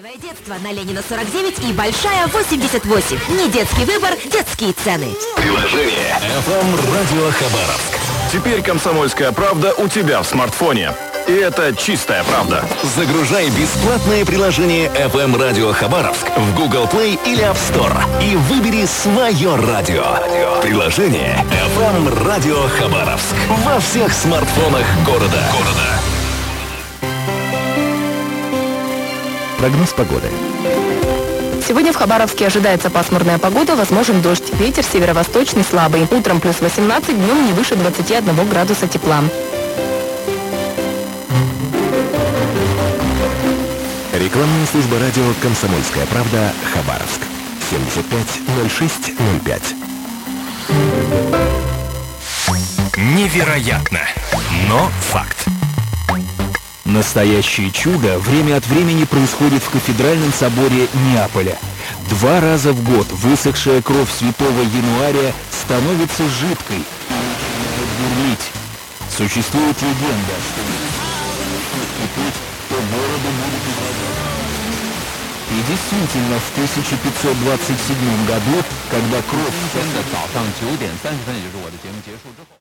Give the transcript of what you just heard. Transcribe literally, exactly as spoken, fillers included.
Счастливое детство на Ленина сорок девять и Большая восемьдесят восемь. Не детский выбор, детские цены. Приложение эф эм Радио Хабаровск. Теперь «Комсомольская правда» у тебя в смартфоне. И это чистая правда. Загружай бесплатное приложение эф эм Радио Хабаровск в Google Play или App Store и выбери свое радио. Приложение эф эм Радио Хабаровск во всех смартфонах города. города. Прогноз погоды. Сегодня в Хабаровске ожидается пасмурная погода, возможен дождь. Ветер северо-восточный слабый. Утром плюс восемнадцать, днем не выше двадцати одного градуса тепла. Рекламная служба радио «Комсомольская правда» Хабаровск. семьдесят пять ноль шесть ноль пять. Невероятно, но факт. Настоящее чудо время от времени происходит в кафедральном соборе Неаполя. Два раза в год высохшая кровь святого Януария становится жидкой и начинает бурлить. Существует легенда, что то городу будет изродиться. И действительно, в тысяча пятьсот двадцать седьмом году, когда кровь...